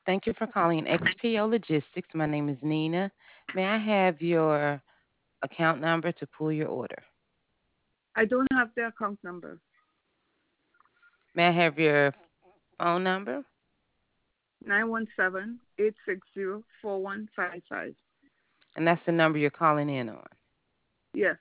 Thank you for calling XPO Logistics. My name is Nina. May I have your account number to pull your order? I don't have the account number. May I have your phone number? 917-860-4155. And that's the number you're calling in on. Yes.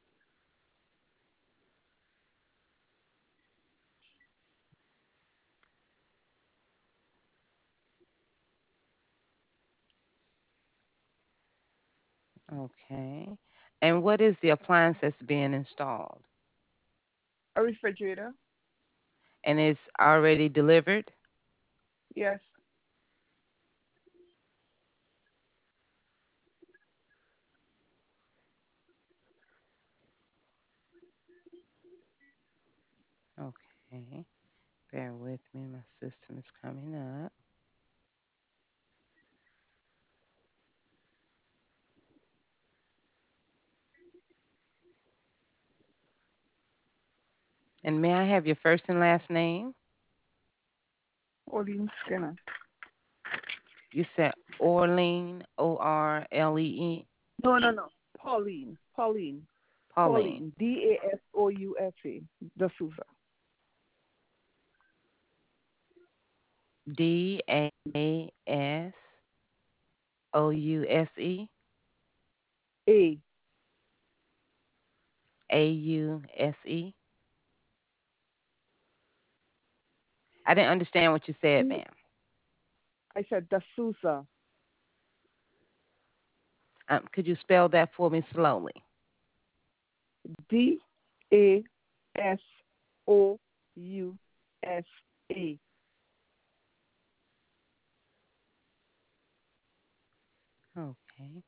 Okay. And what is the appliance that's being installed? A refrigerator? And it's already delivered? Yes. Okay. Bear with me. My system is coming up. And may I have your first and last name? Orlean Skinner. You said Orlean, Orlee, No, no, no. Pauline. Pauline. Pauline. Pauline. Dasousa. D'Souza. Dasouse, A. Ause. I didn't understand what you said, D. ma'am. I said D'Souza. Could you spell that for me slowly? Dasousa. Okay.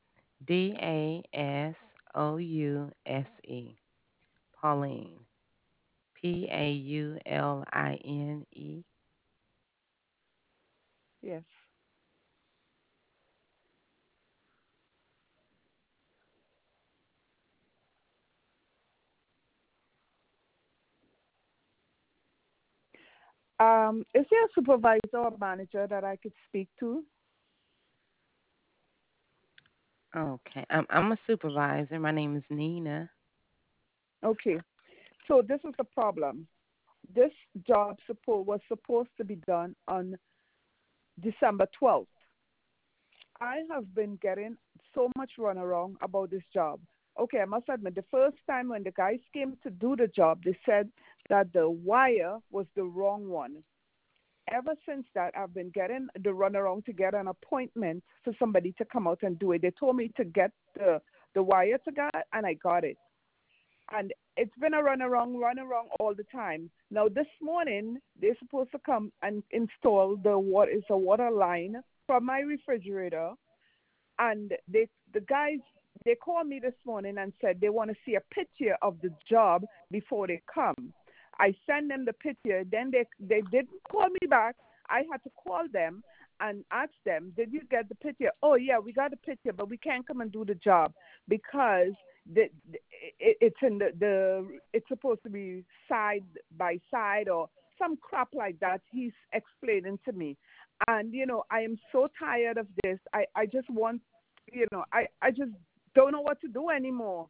Dasouse. Pauline. Pauline. Yes. Is there a supervisor or manager that I could speak to? Okay. I'm a supervisor. My name is Nina. Okay. So this is the problem. This job support was supposed to be done on December 12th. I have been getting so much runaround about this job. Okay, I must admit, the first time when the guys came to do the job, they said that the wire was the wrong one. Ever since that, I've been getting the runaround to get an appointment for somebody to come out and do it. They told me to get the wire to God, and I got it. And it's been a run around all the time. Now this morning they're supposed to come and install the what is a water line from my refrigerator, and the guys they called me this morning and said they want to see a picture of the job before they come. I sent them the picture. Then they didn't call me back. I had to call them and ask them, did you get the picture? Oh yeah, we got the picture, but we can't come and do the job because it's in it's supposed to be side by side or some crap like that. He's explaining to me, and I am so tired of this. I just want, I just don't know what to do anymore.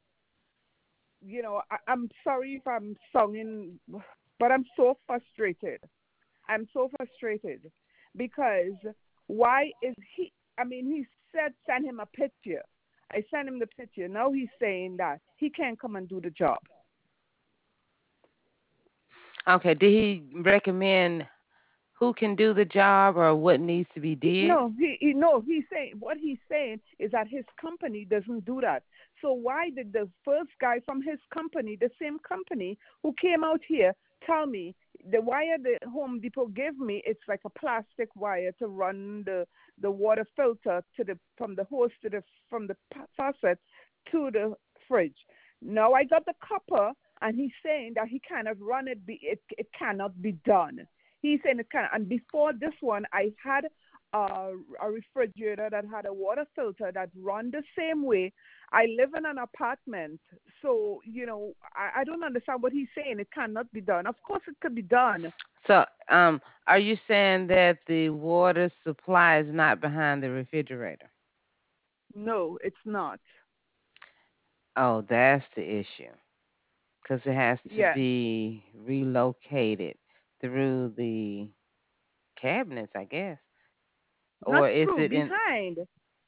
I'm sorry if I'm sounding, but I'm so frustrated. I'm so frustrated because why is he? I mean, he said send him a picture. I sent him the picture. Now he's saying that he can't come and do the job. Okay. Did he recommend who can do the job or what needs to be did? No, no. He's saying what he's saying is that his company doesn't do that. So why did the first guy from his company, the same company who came out here, tell me the wire the Home Depot gave me? It's like a plastic wire to run the water filter to the from the hose to the from the faucet to the fridge. Now I got the copper, and he's saying that he cannot run it. It cannot be done. He's saying it can. And before this one, I had a refrigerator that had a water filter that run the same way. I live in an apartment, so I don't understand what he's saying. It cannot be done. Of course, it could be done. So, are you saying that the water supply is not behind the refrigerator? No, it's not. Oh, that's the issue. Because it has to Yeah. be relocated through the cabinets, I guess. Not Or is through, it in behind.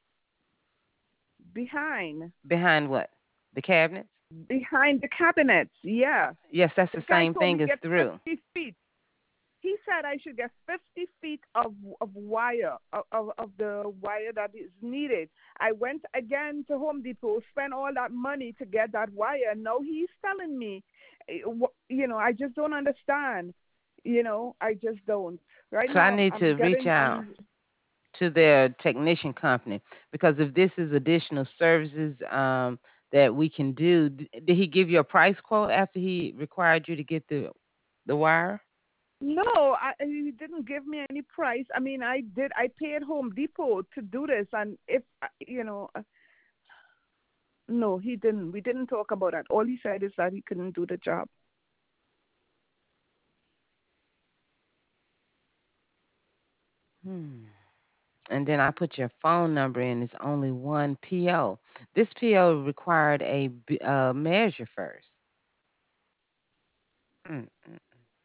Behind. behind what? The cabinets? Behind the cabinets. Yeah. Yes, that's the The guy same told me thing as get through. 50 feet. He said I should get 50 feet of wire, of the wire that is needed. I went again to Home Depot, spent all that money to get that wire. Now he's telling me, I just don't understand. I just don't. Right So I now, need I'm to reach getting out on. to their technician company because if this is additional services that we can do, did he give you a price quote after he required you to get the wire? No, he didn't give me any price. I mean, I did. I paid Home Depot to do this, and if no, he didn't. We didn't talk about that. All he said is that he couldn't do the job. Hmm. And then I put your phone number in. It's only one PO. This PO required a measure first. Mm, mm.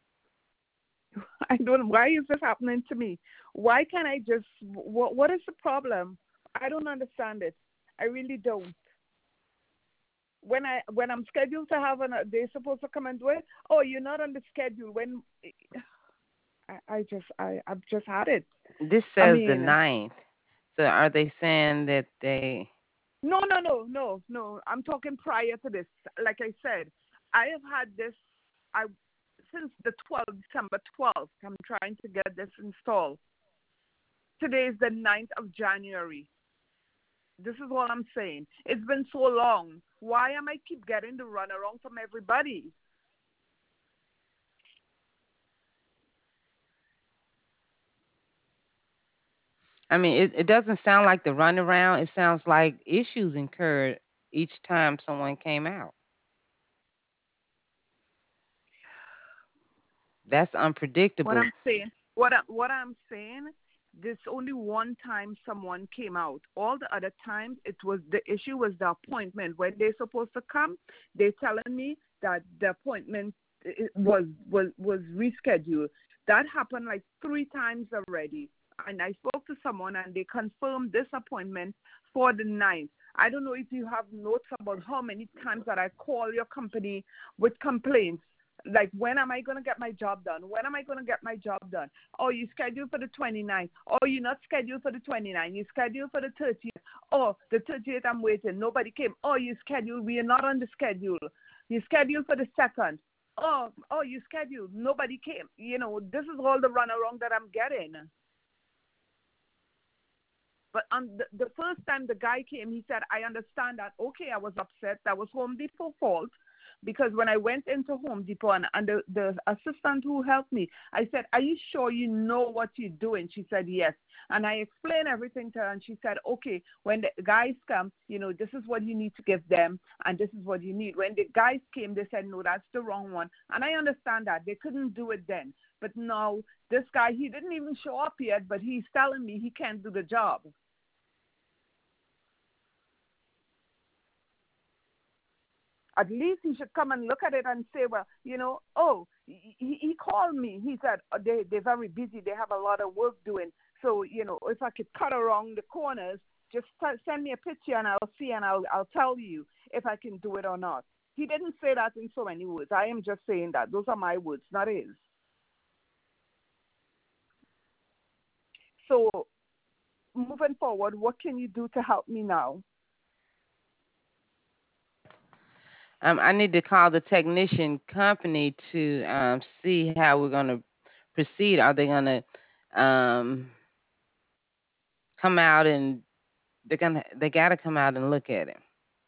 I don't. Why is this happening to me? Why can't I just? What is the problem? I don't understand it. I really don't. When I'm scheduled to have they're supposed to come and do it. Oh, you're not on the schedule. When I've just had it. This I says the mean, ninth. So are they saying that they? no, no, no, no, no. I'm talking prior to this. Like I said, I have had this. I since the 12th, December 12th. I'm trying to get this installed. Today is the 9th of January. This is what I'm saying. It's been so long. Why am I keep getting the runaround from everybody? I mean, it doesn't sound like the runaround. It sounds like issues incurred each time someone came out. That's What unpredictable. I'm saying, what I'm saying, this only one time someone came out. All the other times, it was the issue was the appointment when they're supposed to come. They're telling me that the appointment was rescheduled. That happened like 3 times already. And I spoke to someone and they confirmed this appointment for the 9th. I don't know if you have notes about how many times that I call your company with complaints like, when am I going to get my job done? When am I going to get my job done? Oh, you scheduled for the 29th. Oh, you're not scheduled for the 29th. You scheduled for the 30th. Oh, the 30th, I'm waiting. Nobody came. Oh, you scheduled. We are not on the schedule. You scheduled for the 2nd. Oh, you scheduled. Nobody came. This is all the runaround that I'm getting. But on the first time the guy came, he said, I understand that. Okay, I was upset. That was Home Depot fault. Because when I went into Home Depot and the assistant who helped me, I said, are you sure you know what you're doing? She said, yes. And I explained everything to her, and she said, okay, when the guys come, this is what you need to give them, and this is what you need. When the guys came, they said, no, that's the wrong one. And I understand that. They couldn't do it then. But now, this guy, he didn't even show up yet, but he's telling me he can't do the job. At least he should come and look at it and say, well, oh, he called me. He said they're very busy. They have a lot of work doing. So, if I could cut around the corners, just send me a picture and I'll see and I'll tell you if I can do it or not. He didn't say that in so many words. I am just saying that. Those are my words, not his. So, moving forward, what can you do to help me now? I need to call the technician company to see how we're going to proceed. Are they going to come out and they got to come out and look at it?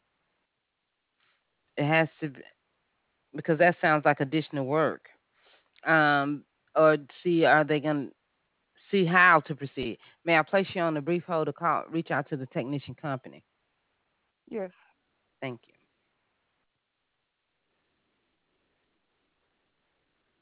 It has to be, because that sounds like additional work. Um, or see, are they going to see how to proceed? May I place you on a brief hold to call, reach out to the technician company? Yes. Thank you.